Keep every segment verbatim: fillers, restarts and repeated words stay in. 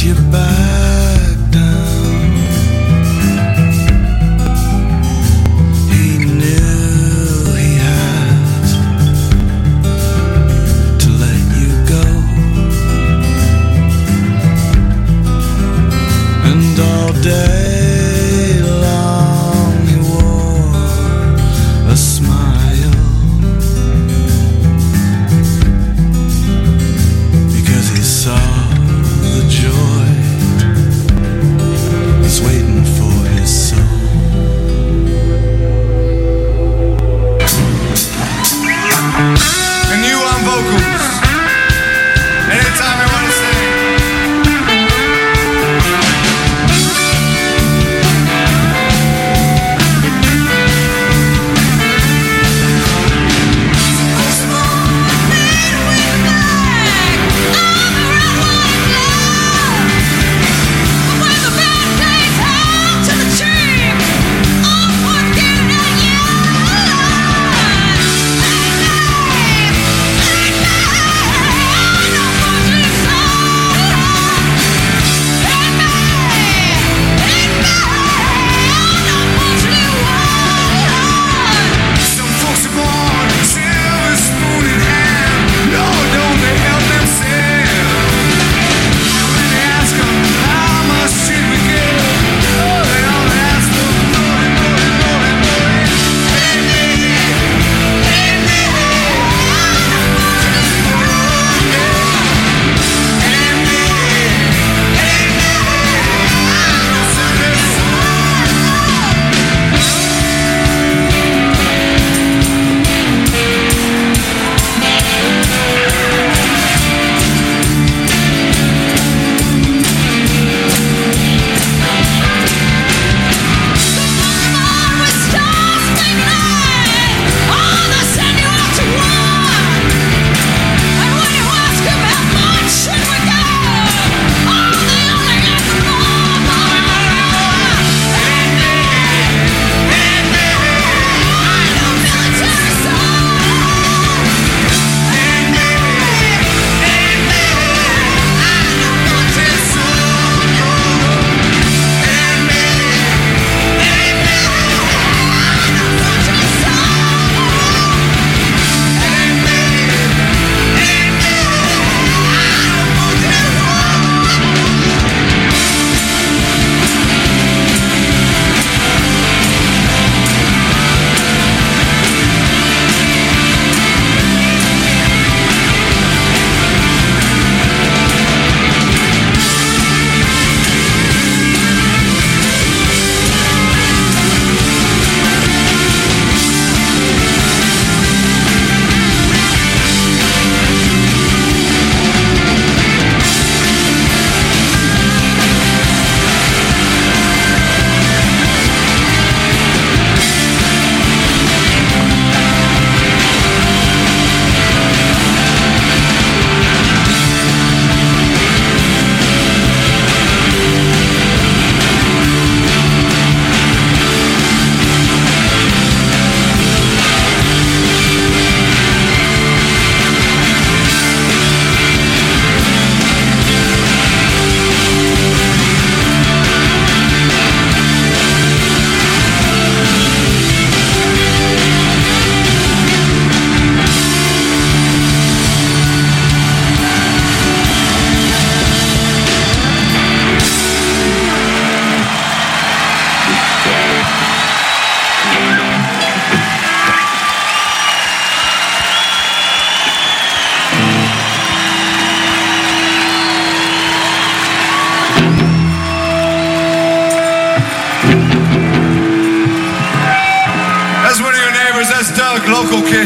you back down. He knew he had to let you go, and all day long he wore a smile, because he saw the joy that's waiting for his soul. And you on vocals. Anytime you want to sing. Local kid.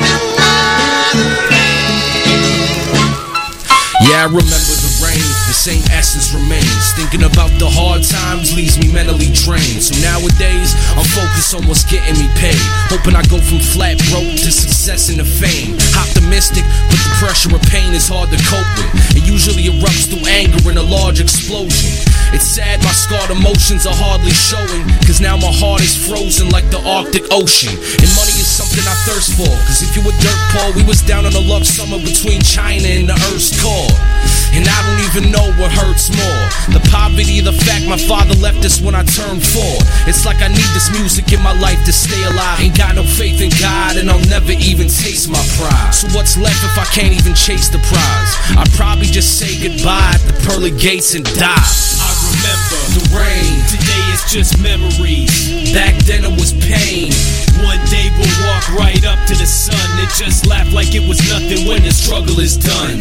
Yeah, I remember the rain, the same essence remains. Thinking about the hard times leaves me mentally drained. So nowadays, I'm focused on what's getting me paid. Hoping I go from flat broke to success and to fame. Optimistic, but the pressure of pain is hard to cope with. It usually erupts through anger in a large explosion. It's sad my scarred emotions are hardly showing, cause now my heart is frozen like the Arctic Ocean. And money is something I thirst for, cause if you were dirt poor, we was down on a love summer between China and the Earth's core. And I don't even know what hurts more, the poverty or the fact my father left us when I turned four. It's like I need this music in my life to stay alive. Ain't got no faith in God and I'll never even taste my pride. So what's left if I can't even chase the prize? I'd probably just say goodbye at the pearly gates and die. I remember the rain, today is just memories. Back then it was pain. One day we'll walk right up to the sun and just laugh like it was nothing when the struggle is done.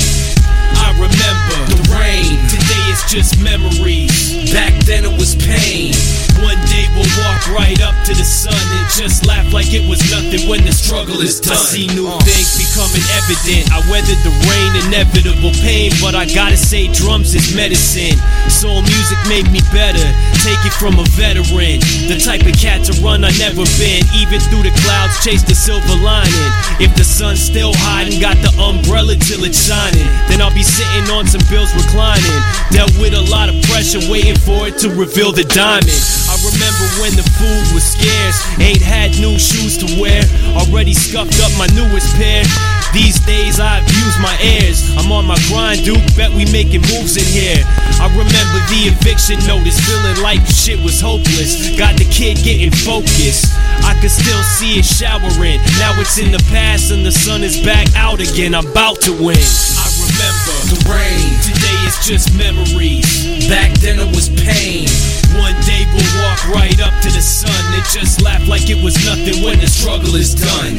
I remember the rain, today is just memories. Back then it was pain. One day we'll walk right up to the sun and just laugh like it was nothing when the struggle is done. I see new uh. things becoming evident. I weathered the rain, inevitable pain, but I gotta say drums is medicine. Soul music made me better. Take it from a veteran, the type of cat to run I never been. Even through the clouds, chase the silver lining. If the sun's still hiding, got the umbrella till it's shining. Then I'll be sitting on some bills reclining. Dealt with a lot of pressure, waiting for it to reveal the diamond. I remember when the food was scarce, ain't had new shoes to wear, already scuffed up my newest pair. These days I abuse my heirs. I'm on my grind, Duke, bet we making moves in here. I remember the eviction notice, feeling like shit was hopeless. Got the kid getting focused, I could still see it showering. Now it's in the past and the sun is back out again. I'm about to win. I remember the rain, today is just memories. Back then it was pain. One day we'll walk right up to the sun and just laugh like it was nothing when the struggle is done.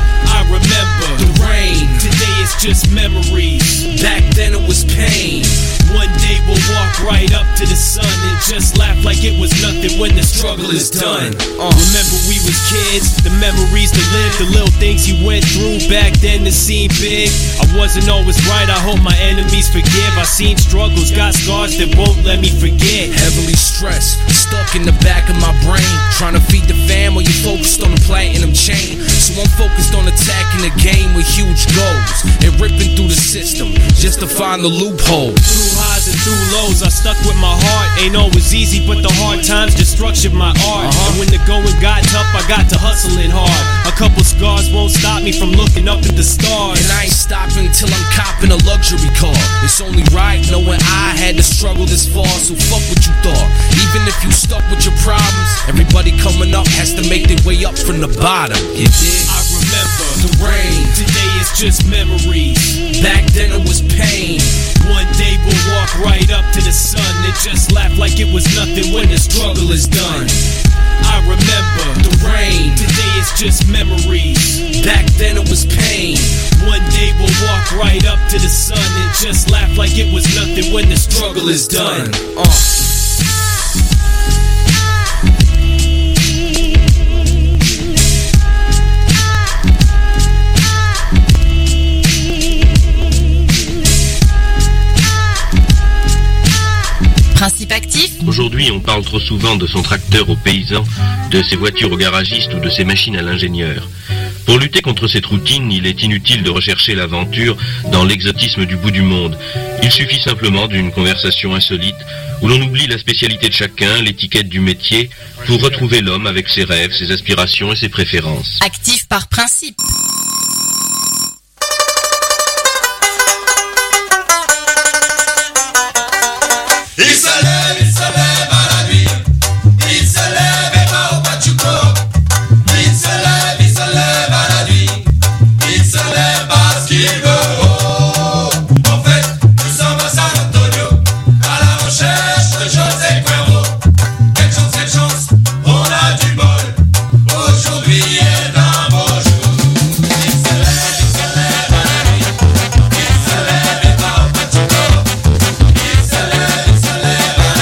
I remember the rain, today is just memories. Back then it was pain. One day we'll walk right up to the sun and just laugh like it was nothing when the struggle is done. Uh. Remember we was kids, the memories to live, the little things you went through back then that seemed big. I wasn't always right, I hope my enemies forgive. I seen struggles, got scars that won't let me forget. Heavily stressed, stuck in the back of my brain, trying to feed the fam while you focused on the platinum chain. So I'm focused on attacking the game with huge goals and ripping through the system just to find the loophole. Through highs and through lows, I stuck with my heart. Ain't always easy, but the hard times just structured my art. Uh-huh. And when the going got tough, I got to hustling hard. A couple scars won't stop me from looking up at the stars. And I ain't stopping till I'm copping a luxury car. It's only right knowing I had to struggle this far, so fuck what you thought. Even if you stuck with your problems, everybody coming up has to make their way up from the bottom. You dig? I remember the rain, today is just memories. Back then it was pain. One day we'll walk right up to the sun and just laugh like it was nothing when the struggle is done. I remember the rain, today is just memories. Back then it was pain. One day we'll walk right up to the sun and just laugh like it was nothing when the struggle is done. Uh. Principe actif. Aujourd'hui, on parle trop souvent de son tracteur aux paysans, de ses voitures aux garagistes ou de ses machines à l'ingénieur. Pour lutter contre cette routine, il est inutile de rechercher l'aventure dans l'exotisme du bout du monde. Il suffit simplement d'une conversation insolite où l'on oublie la spécialité de chacun, l'étiquette du métier, pour retrouver l'homme avec ses rêves, ses aspirations et ses préférences. Actif par principe. Il se lève, il se lève à la nuit. Il se lève et va au Pachuco. Il se lève, il se lève à la nuit. Il se lève parce qu'il veut. Oh, en fait, nous sommes à San Antonio, à la recherche de José Cuervo. Quelle chance, quelle chance, on a du bol. Aujourd'hui est un beau jour. Il se lève, il se lève à la nuit. Il se lève et va au Pachuco. Il se lève, il se lève à la nuit.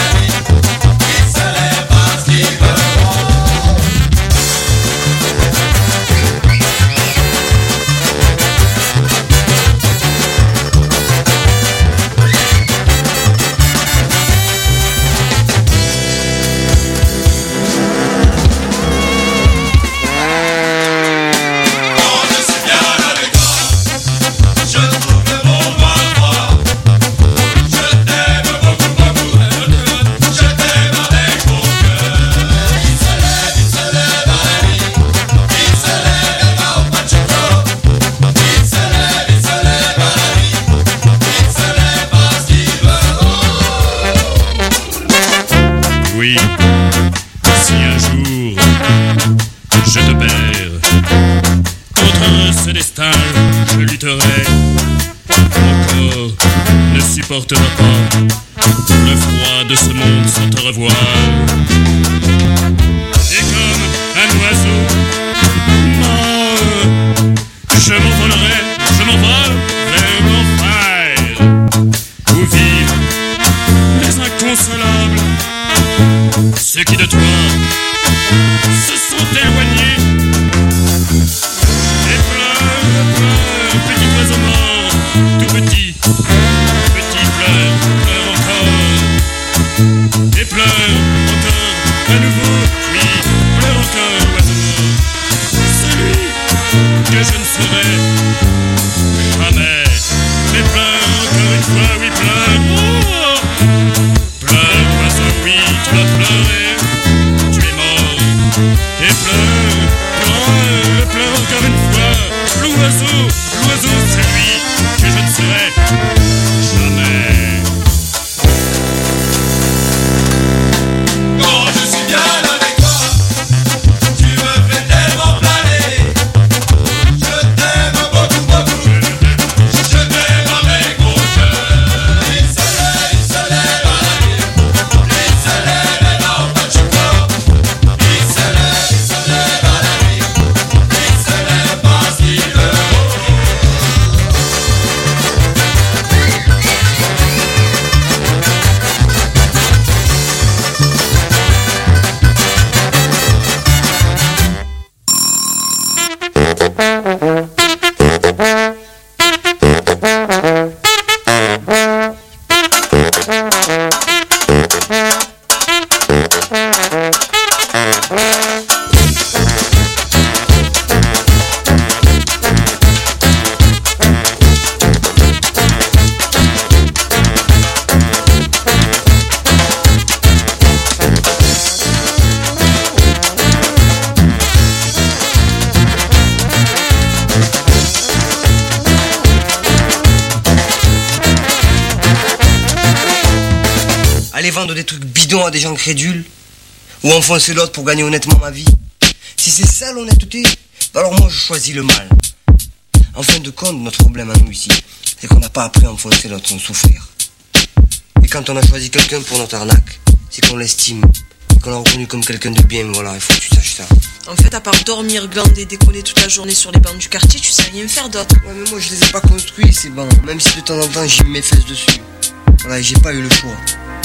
oui, si un jour je te perds, contre ce destin je lutterai. Mon corps ne supportera pas le froid de ce monde sans te revoir. Et comme un oiseau mort, je m'envolerai, je m'envole vers l'enfer, où vivent les inconsolables, ceux qui de toi se sont éloignés. Et pleure, pleure, petit oiseau mort, tout petit, petit pleure, pleure encore. Et pleure encore, à nouveau, oui, pleure encore, oiseau mort. Celui que je ne serai jamais. Mais pleure encore une fois, oui, pleure. Oh, pleure, oiseau, oui, tu vas pleurer. Tu es mort. Et pleure, pleure, pleure encore une fois. L'oiseau, l'oiseau, c'est lui que je ne serai jamais. Quand je suis bien avec toi, tu me fais tellement planer. Je t'aime beaucoup, beaucoup. Je t'aime avec mon cœur. Il se lève, il se lève à la nuit. Il se lève et non pas du corps. Il se lève, il se lève à la nuit. Il se lève parce qu'il veut. Aller vendre des trucs bidons à des gens crédules, ou enfoncer l'autre pour gagner honnêtement ma vie. Si c'est ça l'honnêteté, bah alors moi je choisis le mal. En fin de compte, notre problème à nous ici, c'est qu'on n'a pas appris à enfoncer l'autre sans souffrir. Et quand on a choisi quelqu'un pour notre arnaque, c'est qu'on l'estime, et qu'on l'a reconnu comme quelqu'un de bien, voilà, il faut que tu saches ça. En fait, à part dormir, glander, décoller toute la journée sur les bancs du quartier, tu sais rien faire d'autre. Ouais, mais moi je les ai pas construits ces bancs, même si de temps en temps j'y mets mes fesses dessus. Voilà, et j'ai pas eu le choix.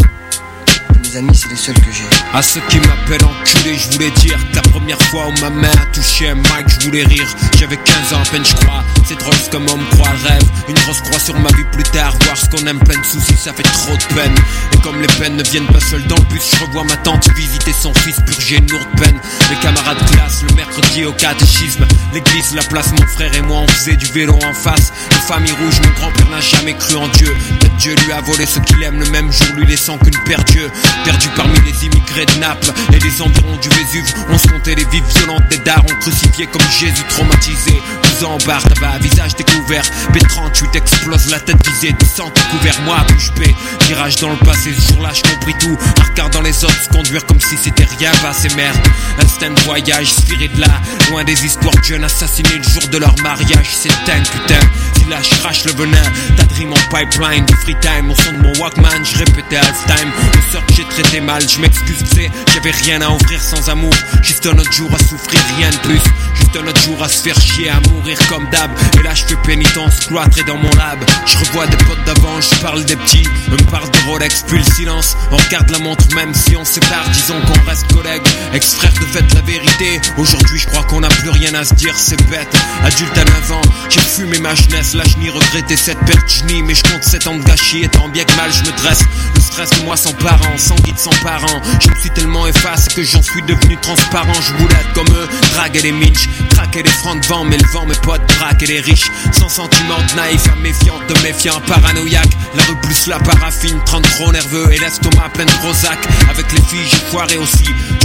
Mes amis, c'est les seuls que j'ai. À ceux qui m'appellent enculé, je voulais dire que la première fois où ma main a touché un mic, je voulais rire. J'avais quinze ans à peine, je crois. C'est drôle comme on me croit le rêve. Une grosse croix sur ma vie plus tard. Voir ce qu'on aime plein de soucis, ça fait trop de peine. Et comme les peines ne viennent pas seules dans le bus, je revois ma tante visiter son fils, purger une lourde peine. Mes camarades classe, le mercredi au catéchisme. L'église, la place, mon frère et moi, on faisait du vélo en face. Une famille rouge, mon grand-père n'a jamais cru en Dieu. Peut-être Dieu lui a volé ce qu'il aime le même jour, lui laissant qu'une paire d'yeux. Perdu parmi les immigrés de Naples et les environs du Vésuve, on se comptait les vies violentes des darons crucifiés comme Jésus traumatisé. douze ans en barre, tabac, visage découvert. B trente-huit explose, la tête visée, du sang tout couvert. Moi, bouche bée, virage dans le passé, ce jour-là, je compris tout. En regardant les autres se conduire comme si c'était rien passé, merde. Instinct de voyage, spiré de là, loin des histoires de jeunes assassinés le jour de leur mariage. C'est dingue, putain. Si là, je crache le venin, t'as dream en pipeline, du free time, au son de mon Walkman, je répétais half-time. Le sort que j'ai traité mal, je m'excuse, c'est, j'avais rien à offrir sans amour. Juste un autre jour à souffrir, rien de plus. Juste un autre jour à se faire chier, à mourir comme d'hab. Et là je fais pénitence, cloîtré dans mon lab. Je revois des potes d'avant, je parle des petits. On me parle de Rolex, puis le silence. On regarde la montre même si on se sépare, disons qu'on reste collègues. Ex-frère de fait la vérité. Aujourd'hui je crois qu'on n'a plus rien à se dire, c'est bête. Adulte à neuf ans, j'ai fumé ma jeunesse. Là je n'y regrettais cette perte, je nie. Mais je compte sept ans de gâchis, et tant bien que mal je me dresse. Le stress de moi sans parents, sans guide, sans parents. Je me suis tellement effacé que j'en suis devenu transparent. Je voulais être comme eux, draguer les mitch, craquer les francs de vent, mais le vent mes potes, braquer les riches. Sans sentiment de naïf, à méfiante, de méfiant, paranoïaque. La rue plus la paraffine, trente trop nerveux et l'estomac plein de Prozac. Avec les filles j'ai foiré aussi, du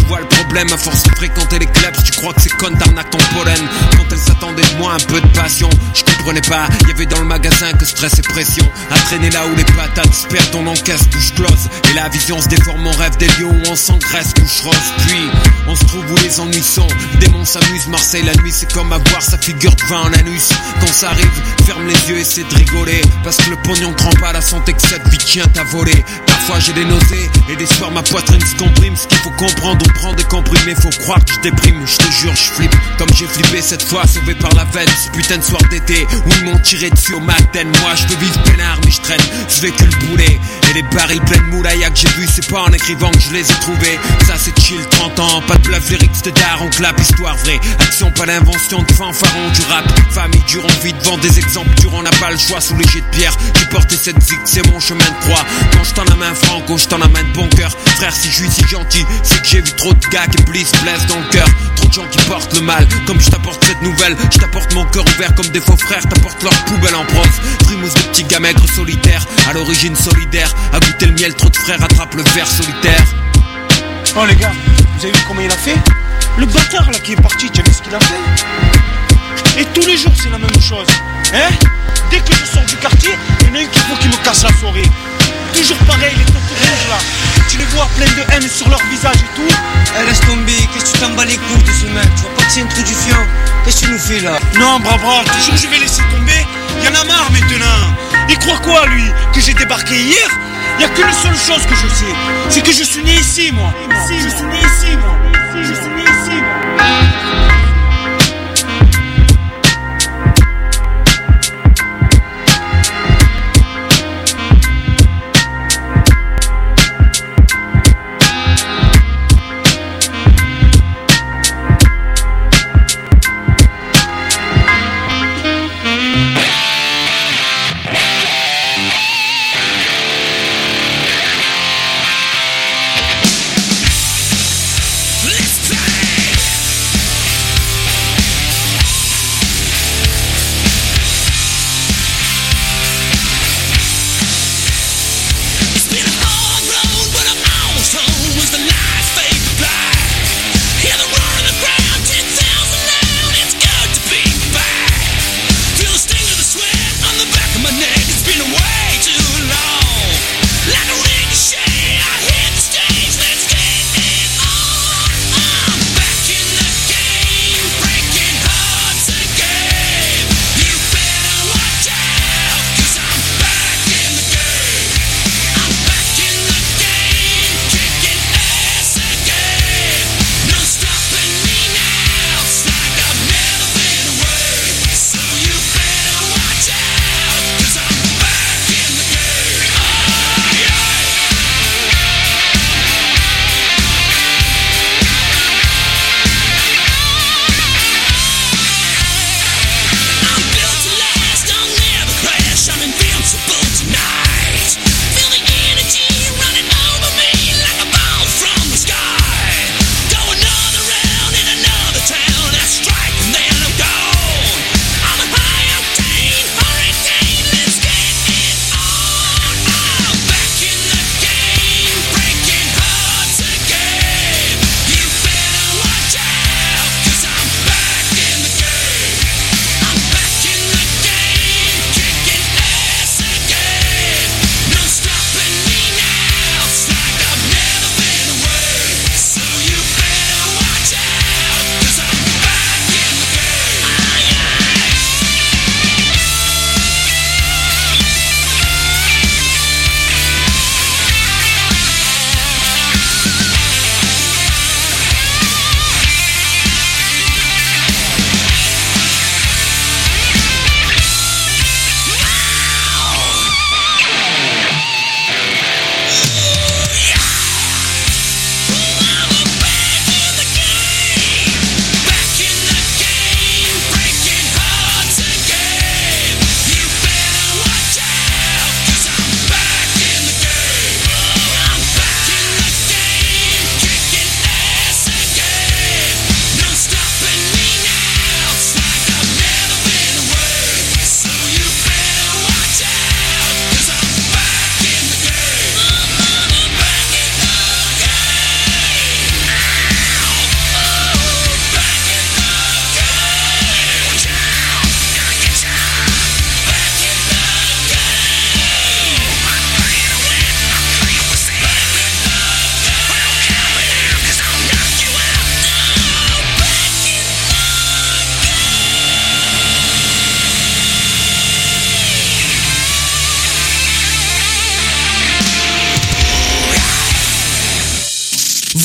vois le problème, à force de fréquenter les clubs, tu crois que ces connes t'arnaquent ton pollen. Quand elles s'attendaient de moi un peu de passion, je comprenais pas, y'avait dans le magasin que stress et pression. À traîner là où les patates se perdent, on encaisse bouche close. Et la vision se déforme, mon rêve des lieux où on s'engraisse, couche rose. Puis, on se trouve où les ennuis sont, démons s'amusent. Marseille la nuit c'est comme avoir sa figure de vin en anus. Quand ça arrive, ferme les yeux, essaie de rigoler, parce que le pognon trempe à la santé que cette vie tient à voler. Parfois j'ai des nausées, et des soirs ma poitrine se comprime. Ce qu'il faut comprendre, on prend des comprimés, faut croire que je déprime. Je te jure, je flippe, comme j'ai flippé cette fois, sauvé par la veine. Ce putain de soir d'été, où ils m'ont tiré dessus au matin. Moi je veux vivre peinard, mais je traîne ce véhicule boulet. Et les barils pleins de moulaïa que j'ai vu, c'est pas en écrivant que je les ai trouvés. Ça c'est chill, trente ans, pas de bluff lyrics de daron, clap, histoire vraie. Action, pas d'invention de fanfaron du rap. Famille dure, on vit devant des exemples durs, on n'a pas le choix sous les jets de pierre. J'ai porté cette zig, c'est mon chemin de croix. Quand je t'en la main franco, je t'en la main de bon cœur. Frère, si je suis si gentil, c'est que j'ai vu trop de gars qui blissent, blessent dans le cœur. Trop de gens qui portent le mal, comme je t'apporte cette nouvelle. Je t'apporte mon cœur ouvert comme des faux frères, t'apporte leur poubelle en prose. Frimousse de petits gars maigres solitaires, à l'origine solidaire. À goûter le miel, trop de frères attrapent le verre solitaire. Oh les gars, vous avez vu comment il a fait? Le bâtard là qui est parti, tu as vu ce qu'il a fait? Et tous les jours c'est la même chose, hein? Dès que je sors du quartier, il y en a un qui faut qu'il me casse la soirée. Toujours pareil, les têtes rouges là. Tu les vois plein de haine sur leur visage et tout. Eh, laisse tomber, qu'est-ce que tu t'en bats les couilles de ce mec? Tu vois pas que c'est un trou du fion? Qu'est-ce que tu nous fais là? Non, bras bras, toujours je vais laisser tomber. Il y en a marre maintenant. Il croit quoi lui? Que j'ai débarqué hier? Il y a qu'une seule chose que je sais, c'est que je suis né ici moi. Ici, je suis né ici moi. Ici, je suis né ici moi.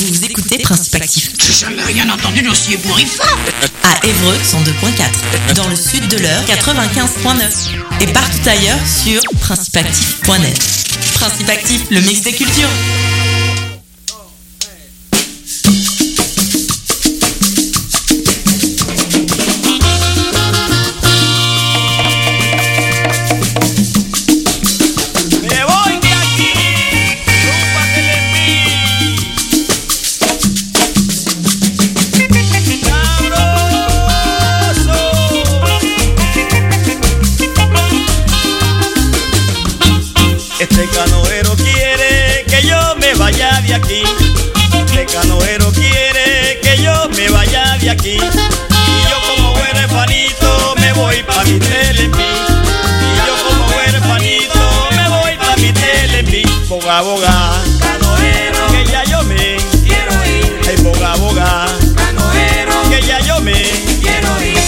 Vous écoutez Principe Actif. J'ai jamais rien entendu d'aussi ébouriffant. À Évreux, cent deux virgule quatre. Dans le sud de l'Eure, quatre-vingt-quinze virgule neuf. Et partout ailleurs sur principe actif point net. Principe Actif, le mix des cultures. Este canoero quiere que yo me vaya de aquí. Este canoero quiere que yo me vaya de aquí. Y yo como huerfanito me voy pa' mi Telemí. Y yo como huerfanito me voy pa' mi Telemí. Boga, boga, canoero, que ya yo me quiero ir. Ay, boga, boga, canoero, que ya yo me quiero ir.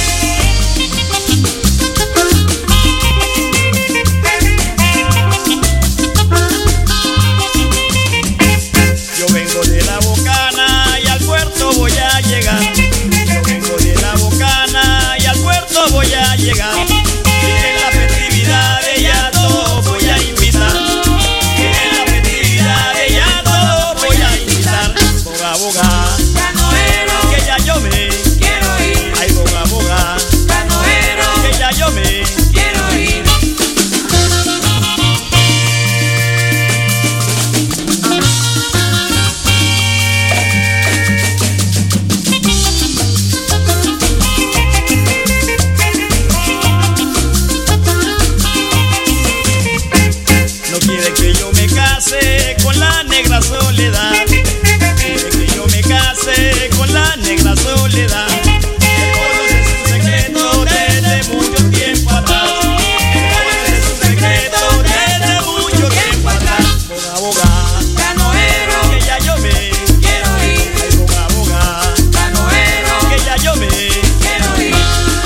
Voy a llegar, yo vengo de la Bocana y al puerto voy a llegar. Y en las festividades ya todos voy a invitar. Y en las festividades ya todos voy a invitar. Boga, boga, canoero, que ya yo me quiero ir. Ay, boga, boga, canoero, que ya yo me quiero ir. Con la negra soledad, quiere que yo me case con la negra soledad. Él conoce su secreto desde mucho tiempo atrás. Él conoce su secreto desde mucho tiempo atrás. Boga, boga, canoero, que ya yo me quiero ir. Ay, boga, boga, canoero, que ya yo me quiero ir.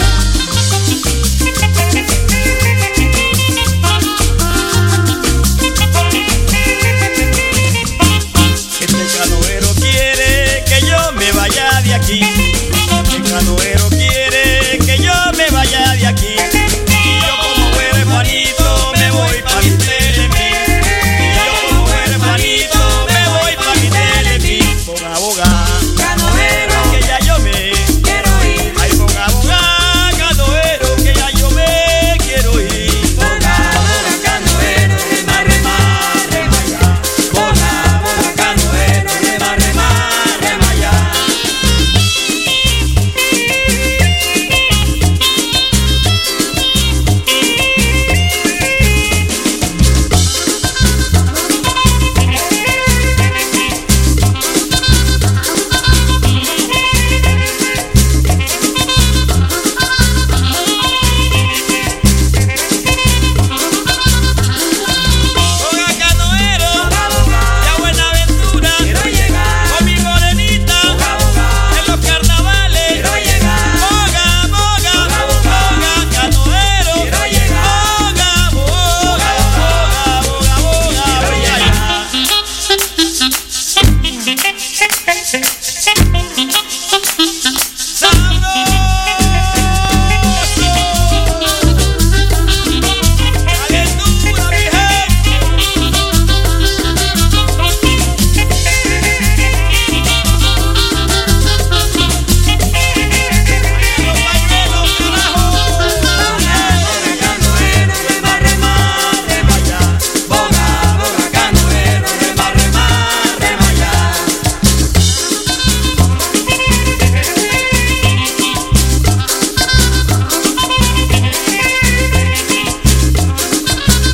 De aquí, el canoero quiere que yo me vaya de aquí. Y yo como huerfanito me voy pa' mi Telemí. Y yo como huerfanito me voy pa' mi Telemí. Boga, boga, canoero, que ya yo me quiero ir. Ay, boga, boga, canoero, que ya yo me quiero ir. Boga, boga, canoero, rema, rema, rema ya. Boga, boga, canoero, rema, rema, rema ya. Thank you.